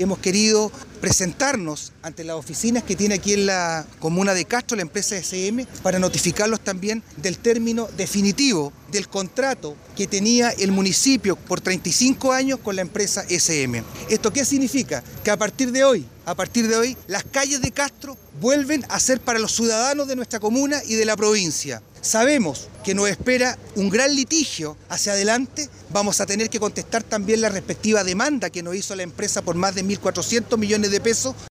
hemos querido presentarnos ante las oficinas que tiene aquí en la comuna de Castro, la empresa SM, para notificarlos también del término definitivo del contrato que tenía el municipio por 35 años con la empresa SM. ¿Esto qué significa? Que a partir de hoy, las calles de Castro vuelven a ser para los ciudadanos de nuestra comuna y de la provincia. Sabemos que nos espera un gran litigio hacia adelante. Vamos a tener que contestar también la respectiva demanda que nos hizo la empresa por más de 1.400 millones de pesos.